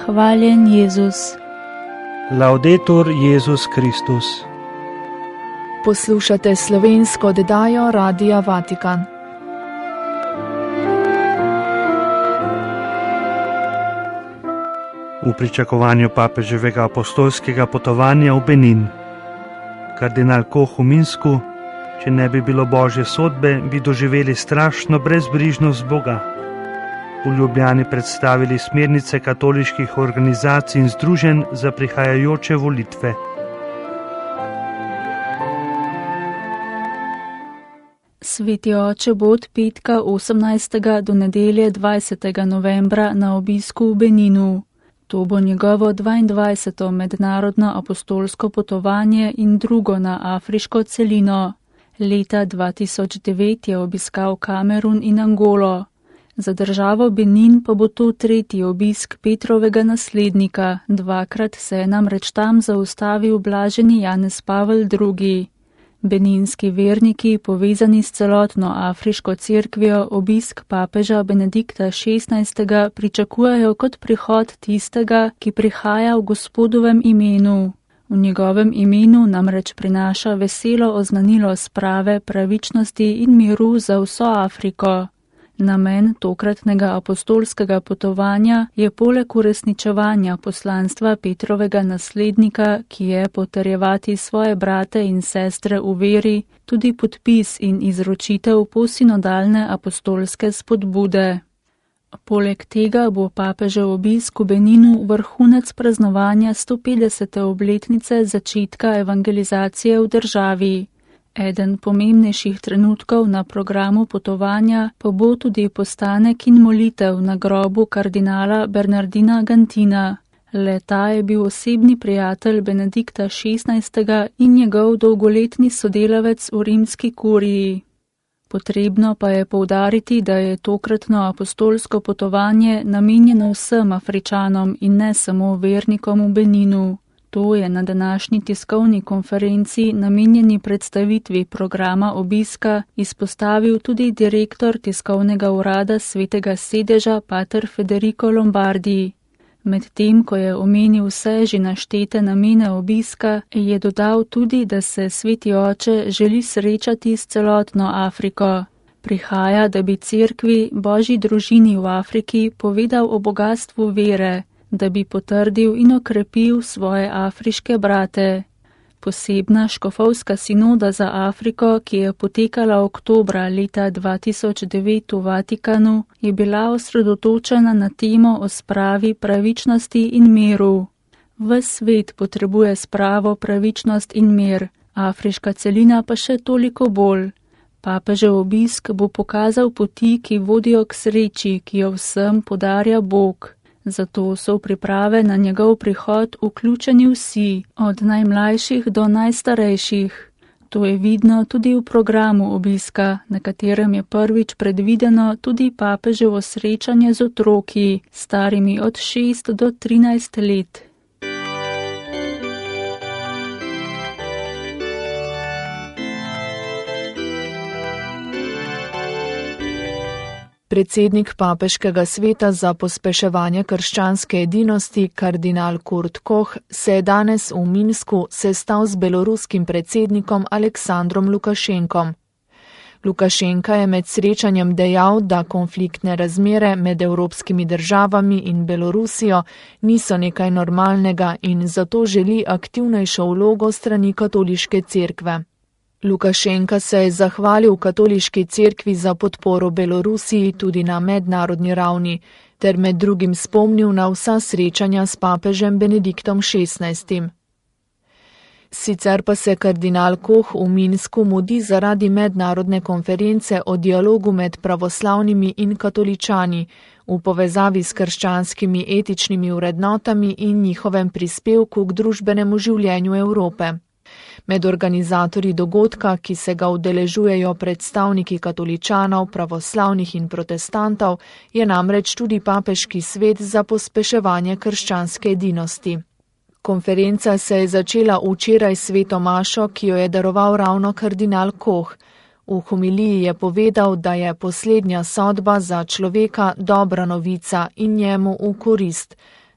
Hvaljen Jezus. Laudetur Jezus Kristus. Poslušate slovensko oddajo Radia Vatikan. V pričakovanju papeževega apostolskega potovanja v Benin. Kardinal Koh v Minsku: če ne bi bilo Božje sodbe, bi doživeli strašno brezbrižnost Boga. V Ljubljani predstavili smernice katoliških organizacij in združenj za prihajajoče volitve. Sveti oče bo od petka 18. do nedelje 20. novembra na obisku v Beninu. To bo njegovo 22. mednarodno apostolsko potovanje in drugo na afriško celino. Leta 2009 je obiskal Kamerun in Angolo. Za državo Benin pa bo to tretji obisk Petrovega naslednika, dvakrat se je namreč tam zaustavil blaženi Janez Pavel II. Beninski verniki, povezani s celotno afriško cerkvijo, obisk papeža Benedikta XVI. Pričakujejo kot prihod tistega, ki prihaja v Gospodovem imenu. V njegovem imenu namreč prinaša veselo oznanilo sprave, pravičnosti in miru za vso Afriko. Namen tokratnega apostolskega potovanja je poleg uresničevanja poslanstva Petrovega naslednika, ki je potrjevati svoje brate in sestre v veri, tudi podpis in izročitev posinodalne apostolske spodbude. Poleg tega bo papežev obisk v Beninu vrhunec praznovanja 150. obletnice začetka evangelizacije v državi. Eden pomembnejših trenutkov na programu potovanja pa bo tudi postanek in molitev na grobu kardinala Bernardina Gantina. Le-ta je bil osebni prijatelj Benedikta XVI. In njegov dolgoletni sodelavec v rimski kuriji. Potrebno pa je poudariti, da je tokratno apostolsko potovanje namenjeno vsem Afričanom in ne samo vernikom v Beninu. To je na današnji tiskovni konferenci namenjeni predstavitvi programa obiska izpostavil tudi direktor tiskovnega urada Svetega sedeža pater Federico Lombardi. Medtem, ko je omenil vse že naštete namene obiska, je dodal tudi, da se Sveti oče želi srečati s celotno Afriko. Prihaja, da bi cerkvi, Božji družini v Afriki, povedal o bogastvu vere, da bi potrdil in okrepil svoje afriške brate. Posebna škofovska sinoda za Afriko, ki je potekala oktobra leta 2009 v Vatikanu, je bila osredotočena na temo o spravi, pravičnosti in miru. Ves svet potrebuje spravo, pravičnost in mir, afriška celina pa še toliko bolj. Papežev obisk bo pokazal poti, ki vodijo k sreči, ki jo vsem podarja Bog. Zato so v priprave na njegov prihod vključeni vsi, od najmlajših do najstarejših. To je vidno tudi v programu obiska, na katerem je prvič predvideno tudi papeževo srečanje z otroki, starimi od 6 do 13 let. Predsednik papeškega sveta za pospeševanje krščanske edinosti, kardinal Kurt Koh, se je danes v Minsku sestal z beloruskim predsednikom Aleksandrom Lukašenkom. Lukašenka je med srečanjem dejal, da konfliktne razmere med evropskimi državami in Belorusijo niso nekaj normalnega in zato želi aktivnejšo vlogo strani katoliške cerkve. Lukašenka se je zahvalil katoliški cerkvi za podporo Belorusiji tudi na mednarodni ravni, ter med drugim spomnil na vsa srečanja s papežem Benediktom XVI. Sicer pa se kardinal Koh v Minsku mudi zaradi mednarodne konference o dialogu med pravoslavnimi in katoličani v povezavi s krščanskimi etičnimi vrednotami in njihovem prispevku k družbenemu življenju Evrope. Med organizatorji dogodka, ki se ga udeležujejo predstavniki katoličanov, pravoslavnih in protestantov, je namreč tudi papeški svet za pospeševanje krščanske edinosti. Konferenca se je začela včeraj s sveto mašo, ki jo je daroval ravno kardinal Koh. V homiliji je povedal, da je poslednja sodba za človeka dobra novica in njemu v korist.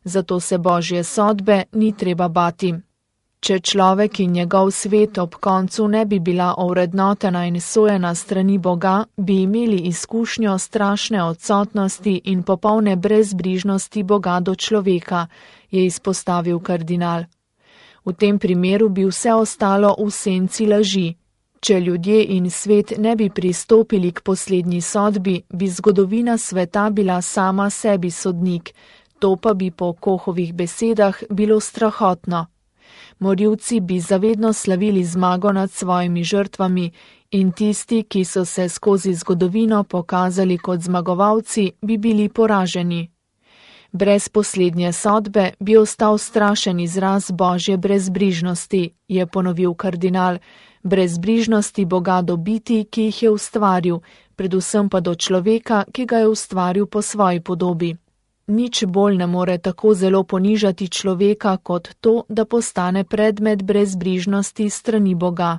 zato se Božje sodbe ni treba bati. Če človek in njegov svet ob koncu ne bi bila ovrednotena in sojena strani Boga, bi imeli izkušnjo strašne odsotnosti in popolne brezbrižnosti Boga do človeka, je izpostavil kardinal. V tem primeru bi vse ostalo v senci laži. Če ljudje in svet ne bi pristopili k poslednji sodbi, bi zgodovina sveta bila sama sebi sodnik, to pa bi po Kohovih besedah bilo strahotno. Morilci bi zavedno slavili zmago nad svojimi žrtvami in tisti, ki so se skozi zgodovino pokazali kot zmagovalci, bi bili poraženi. Brez poslednje sodbe bi ostal strašen izraz Božje brezbrižnosti, je ponovil kardinal, brezbrižnosti Boga do bitij, ki jih je ustvaril, predvsem pa do človeka, ki ga je ustvaril po svoji podobi. Nič bolj ne more tako zelo ponižati človeka kot to, da postane predmet brezbrižnosti strani Boga.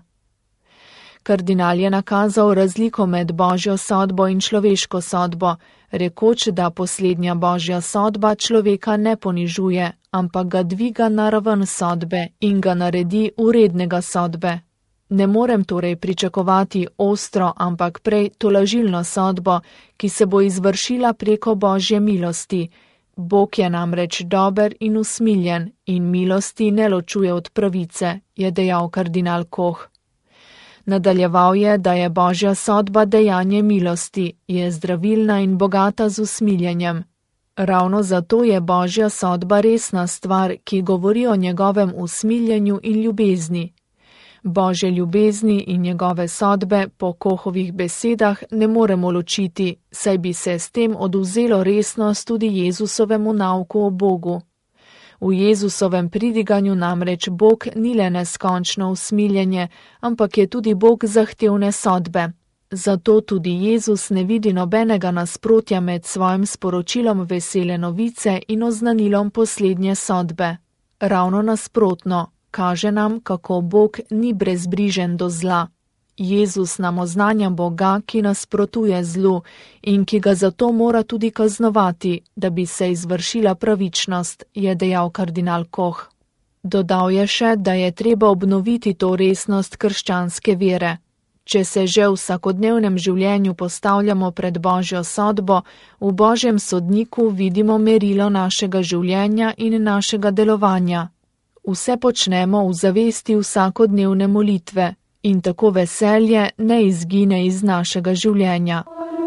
Kardinal je nakazal razliko med Božjo sodbo in človeško sodbo, rekoč, da poslednja Božja sodba človeka ne ponižuje, ampak ga dviga na raven sodbe in ga naredi urednega sodbe. Ne morem torej pričakovati ostro, ampak prej tolažilno sodbo, ki se bo izvršila preko Božje milosti. Bog je namreč dober in usmiljen in milosti ne ločuje od pravice, je dejal kardinal Koh. Nadaljeval je, da je Božja sodba dejanje milosti, je zdravilna in bogata z usmiljenjem. Ravno zato je Božja sodba resna stvar, ki govori o njegovem usmiljenju in ljubezni. Božje ljubezni in njegove sodbe po Kohovih besedah ne moremo ločiti, saj bi se s tem odvzelo resnost tudi Jezusovemu nauku o Bogu. V Jezusovem pridiganju namreč Bog ni le neskončno usmiljenje, ampak je tudi Bog zahtevne sodbe. Zato tudi Jezus ne vidi nobenega nasprotja med svojim sporočilom vesele novice in oznanilom poslednje sodbe. Ravno nasprotno. Kaže nam, kako Bog ni brezbrižen do zla. Jezus nam oznanja Boga, ki nasprotuje zlu in ki ga zato mora tudi kaznovati, da bi se izvršila pravičnost, je dejal kardinal Koh. Dodal je še, da je treba obnoviti to resnost krščanske vere. Če se že v vsakodnevnem življenju postavljamo pred Božjo sodbo, v Božjem sodniku vidimo merilo našega življenja in našega delovanja. Vse počnemo v zavesti vsakodnevne molitve in tako veselje ne izgine iz našega življenja.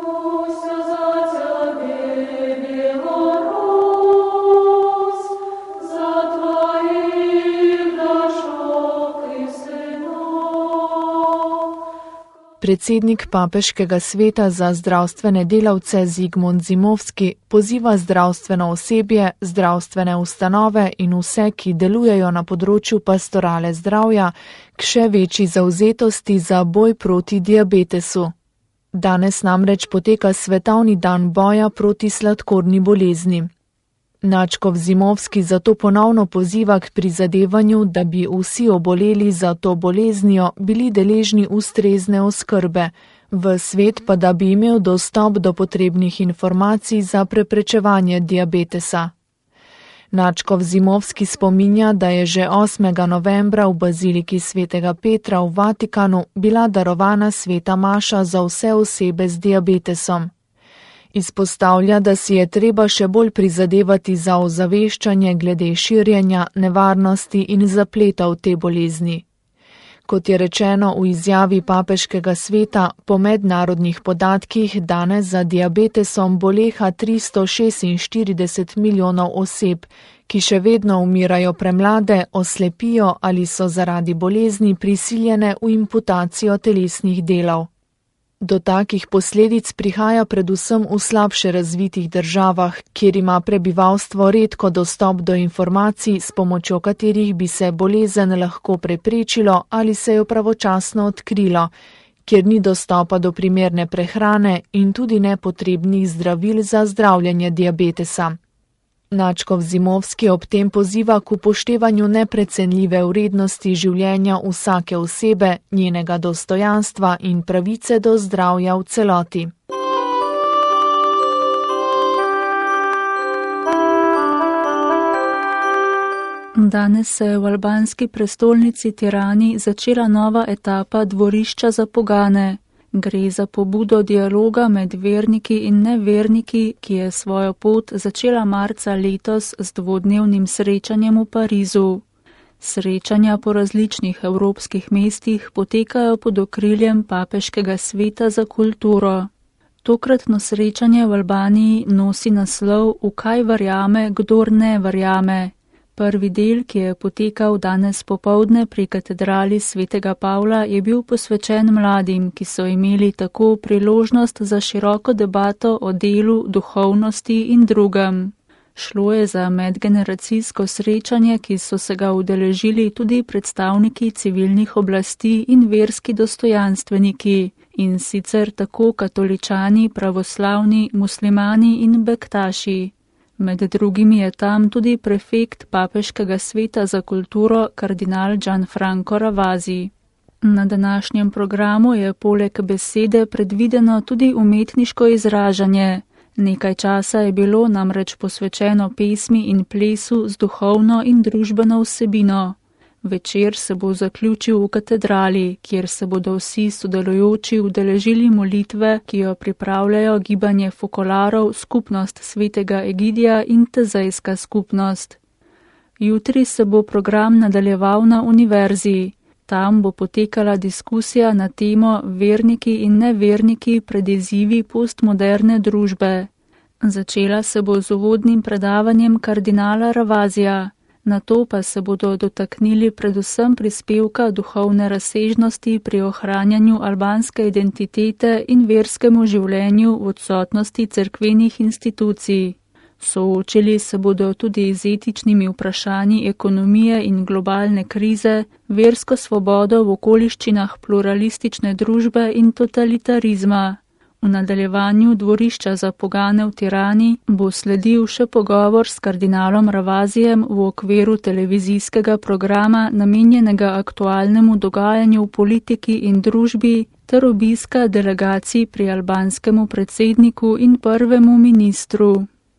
Predsednik Papeškega sveta za zdravstvene delavce Zigmund Zimovski poziva zdravstveno osebje, zdravstvene ustanove in vse, ki delujejo na področju pastorale zdravja, k še večji zavzetosti za boj proti diabetesu. Danes namreč poteka svetovni dan boja proti sladkorni bolezni. Nadškof Zimovski zato ponovno poziva k prizadevanju, da bi vsi oboleli za to boleznijo bili deležni ustrezne oskrbe, v svet pa da bi imel dostop do potrebnih informacij za preprečevanje diabetesa. Nadškof Zimovski spominja, da je že 8. novembra v baziliki svetega Petra v Vatikanu bila darovana sveta maša za vse osebe z diabetesom. Izpostavlja, da si je treba še bolj prizadevati za ozaveščanje glede širjenja, nevarnosti in zapletov te bolezni. Kot je rečeno v izjavi Papeškega sveta, po mednarodnih podatkih danes za diabetesom boleha 346 milijonov oseb, ki še vedno umirajo premlade, oslepijo ali so zaradi bolezni prisiljene v imputacijo telesnih delov. Do takih posledic prihaja predvsem v slabše razvitih državah, kjer ima prebivalstvo redko dostop do informacij, s pomočjo katerih bi se bolezen lahko preprečilo ali se jo pravočasno odkrilo, kjer ni dostopa do primerne prehrane in tudi nepotrebnih zdravil za zdravljenje diabetesa. Nadškof Zimovski ob tem poziva k upoštevanju neprecenljive vrednosti življenja vsake osebe, njenega dostojanstva in pravice do zdravja v celoti. Danes se je v albanski prestolnici Tirani začela nova etapa dvorišča za pogane. Gre za pobudo dialoga med verniki in neverniki, ki je svojo pot začela marca letos z dvodnevnim srečanjem v Parizu. Srečanja po različnih evropskih mestih potekajo pod okriljem Papeškega sveta za kulturo. Tokratno srečanje v Albaniji nosi naslov V kaj verjame, kdor ne verjame. Prvi del, ki je potekal danes popoldne pri katedrali svetega Pavla, je bil posvečen mladim, ki so imeli tako priložnost za široko debato o delu, duhovnosti in drugem. Šlo je za medgeneracijsko srečanje, ki so se ga udeležili tudi predstavniki civilnih oblasti in verski dostojanstveniki, in sicer tako katoličani, pravoslavni, muslimani in bektaši. Med drugimi je tam tudi prefekt Papeškega sveta za kulturo kardinal Gianfranco Ravasi. Na današnjem programu je poleg besede predvideno tudi umetniško izražanje. Nekaj časa je bilo namreč posvečeno pesmi in plesu z duhovno in družbeno vsebino. Večer se bo zaključil v katedrali, kjer se bodo vsi sodelujoči udeležili molitve, ki jo pripravljajo gibanje fokolarov, skupnost svetega Egidija in tezejska skupnost. Jutri se bo program nadaljeval na univerzi. Tam bo potekala diskusija na temo Verniki in neverniki pred izzivi postmoderne družbe. Začela se bo z uvodnim predavanjem kardinala Ravasija. Nato pa se bodo dotaknili predvsem prispevka duhovne razsežnosti pri ohranjanju albanske identitete in verskemu življenju v odsotnosti cerkvenih institucij. Soočili se bodo tudi z etičnimi vprašanji ekonomije in globalne krize, versko svobodo v okoliščinah pluralistične družbe in totalitarizma. V nadaljevanju dvorišča za pogane v Tirani bo sledil še pogovor s kardinalom Ravasijem v okviru televizijskega programa namenjenega aktualnemu dogajanju v politiki in družbi ter obiska delegacij pri albanskemu predsedniku in prvemu ministru.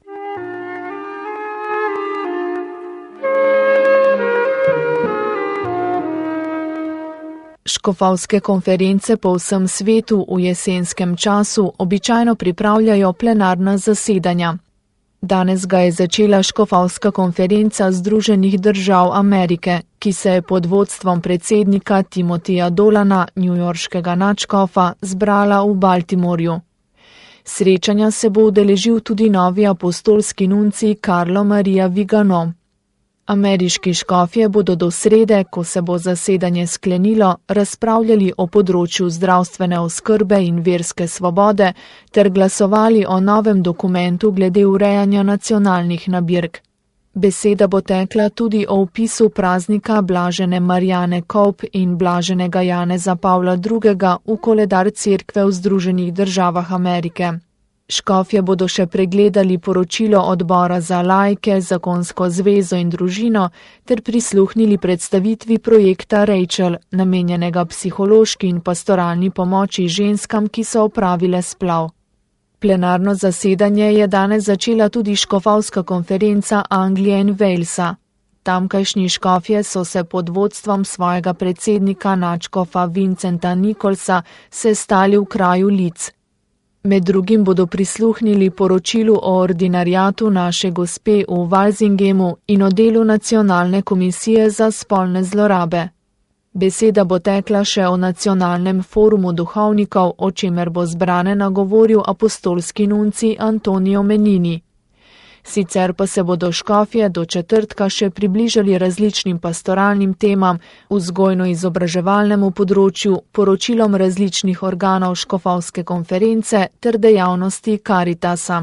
Škofovske konference po vsem svetu v jesenskem času običajno pripravljajo plenarna zasedanja. Danes ga je začela Škofovska konferenca Združenih držav Amerike, ki se je pod vodstvom predsednika Timotija Dolana, newyorškega nadškofa, zbrala v Baltimorju. Srečanja se bo udeležil tudi novi apostolski nuncij Carlo Maria Vigano. Ameriški škofje bodo do srede, ko se bo zasedanje sklenilo, razpravljali o področju zdravstvene oskrbe in verske svobode ter glasovali o novem dokumentu glede urejanja nacionalnih nabirk. Beseda bo tekla tudi o vpisu praznika Blažene Marijane Kolb in Blaženega Janeza Pavla II. V koledar cerkve v Združenih državah Amerike. Škofje bodo še pregledali poročilo odbora za laike, zakonsko zvezo in družino ter prisluhnili predstavitvi projekta Rachel, namenjenega psihološki in pastoralni pomoči ženskam, ki so opravile splav. Plenarno zasedanje je danes začela tudi Škofovska konferenca Anglije in Walesa. Tamkajšnji škofje so se pod vodstvom svojega predsednika nadškofa Vincenta Nicholsa sestali v kraju Leeds. Med drugim bodo prisluhnili poročilu o ordinariatu naše gospe v Walsingemu in o delu Nacionalne komisije za spolne zlorabe. Beseda bo tekla še o nacionalnem forumu duhovnikov, o čemer bo zbrane nagovoril apostolski nuncij Antonio Menini. Sicer pa se bodo škofje do četrtka še približali različnim pastoralnim temam, vzgojno-izobraževalnemu področju, poročilom različnih organov Škofovske konference ter dejavnosti Caritasa.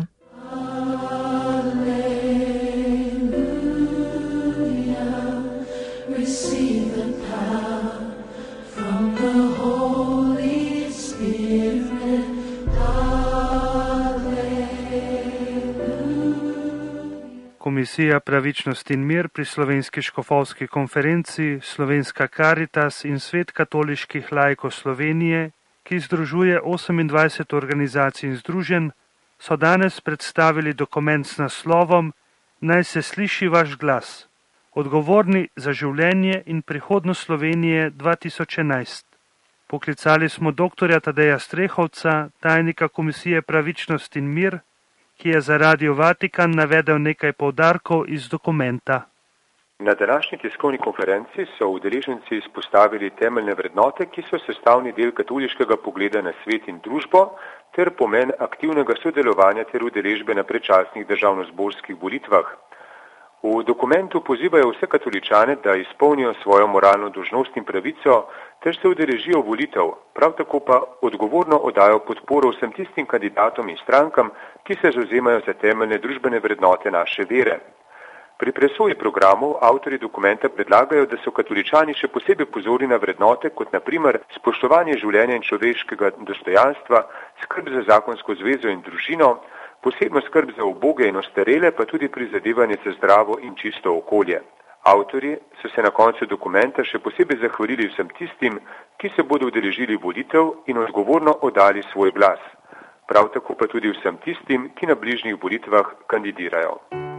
Komisija Pravičnost in mir pri Slovenski škofovski konferenci, Slovenska Caritas in Svet katoliških laikov Slovenije, ki združuje 28 organizacij in združenj, so danes predstavili dokument s naslovom Naj se sliši vaš glas. odgovorni za življenje in prihodnost Slovenije 2011. Poklicali smo dr. Tadeja Strehovca, tajnika Komisije Pravičnost in mir, ki je za Radio Vatikan navedel nekaj poudarkov iz dokumenta. Na današnji tiskovni konferenci so udeleženci izpostavili temeljne vrednote, ki so sestavni del katoliškega pogleda na svet in družbo, ter pomen aktivnega sodelovanja ter udeležbe na predčasnih državnozborskih volitvah. V dokumentu pozivajo vse katoličane, da izpolnijo svojo moralno dolžnost in pravico, ter se udeležijo volitev, prav tako pa odgovorno oddajo podporo vsem tistim kandidatom in strankam, ki se zavzemajo za temeljne družbene vrednote naše vere. Pri presoji programov avtorji dokumenta predlagajo, da so katoličani še posebej pozorni na vrednote, kot na primer spoštovanje življenja in človeškega dostojanstva, skrb za zakonsko zvezo in družino, posebno skrb za uboge in ostarele, pa tudi prizadevanje za zdravo in čisto okolje. Avtorji so se na koncu dokumenta še posebej zahvalili vsem tistim, ki se bodo udeležili volitev in odgovorno oddali svoj glas. Prav tako pa tudi vsem tistim, ki na bližnjih volitvah kandidirajo.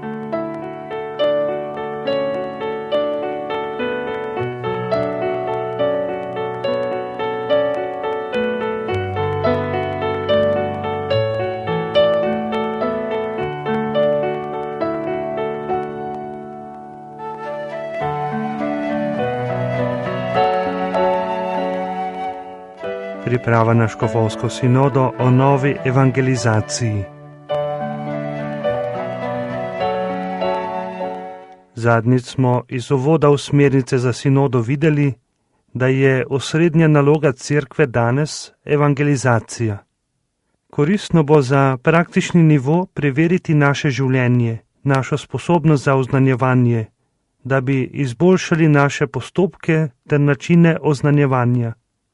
Priprava na škofovsko sinodo o novi evangelizaciji. Zadnjič smo iz uvoda v smernice za sinodo videli, da je osrednja naloga cerkve danes evangelizacija. Koristno bo za praktični nivo preveriti naše življenje, našo sposobnost za oznanjevanje, da bi izboljšali naše postopke ter načine oznanjevanja.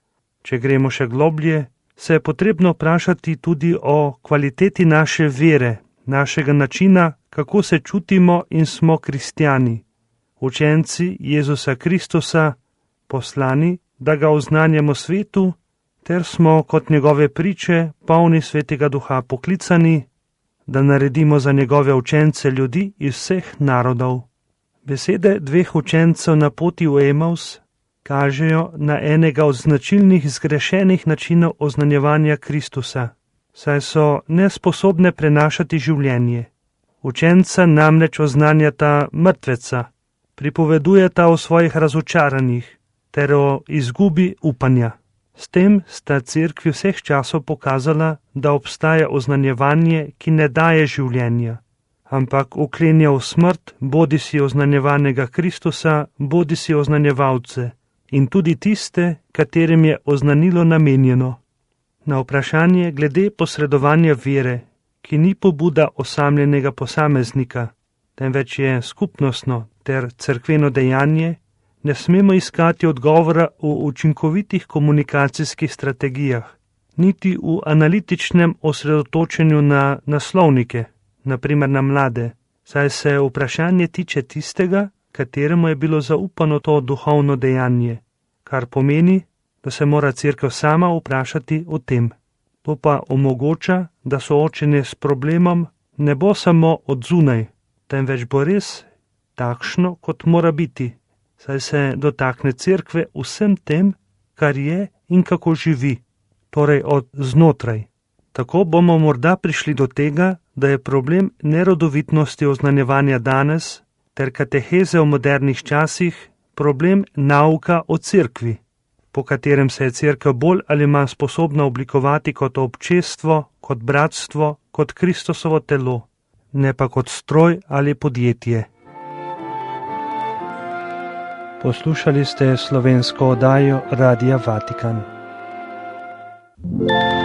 Če gremo še globlje, se je potrebno vprašati tudi o kvaliteti naše vere, našega načina, kako se čutimo in smo kristjani, učenci Jezusa Kristusa, poslani, da ga oznanjamo svetu, ter smo kot njegove priče, polni Svetega Duha poklicani, da naredimo za njegove učence ljudi iz vseh narodov. Besede dveh učencev na poti v Emaus kažejo na enega od značilnih zgrešenih načinov oznanjevanja Kristusa, saj so nesposobne prenašati življenje. Učenca namreč oznanjata mrtveca, pripovedujeta o svojih razočaranjih ter o izgubi upanja. S tem sta cerkvi vseh časov pokazala, da obstaja oznanjevanje, ki ne daje življenja, ampak uklenja v smrt bodisi oznanjevanega Kristusa, bodisi oznanjevalce, in tudi tiste, katerim je oznanilo namenjeno. Na vprašanje glede posredovanja vere, ki ni pobuda osamljenega posameznika, temveč je skupnostno ter cerkveno dejanje, ne smemo iskati odgovora v učinkovitih komunikacijskih strategijah, niti v analitičnem osredotočenju na naslovnike, naprimer na mlade, saj se vprašanje tiče tistega, kateremu je bilo zaupano to duhovno dejanje, kar pomeni, da se mora cerkev sama vprašati o tem. To pa omogoča, da soočenje s problemom ne bo samo od zunaj, temveč bo res takšno, kot mora biti, saj se dotakne cerkve vsem tem, kar je in kako živi, torej od znotraj. Tako bomo morda prišli do tega, da je problem nerodovitnosti oznanjevanja danes ter kateheze v modernih časih problem nauka o cerkvi, po katerem se je cerkev bolj ali manj sposobna oblikovati kot občestvo, kot bratstvo, kot Kristusovo telo, ne pa kot stroj ali podjetje. Poslušali ste slovensko oddajo Radia Vatikan.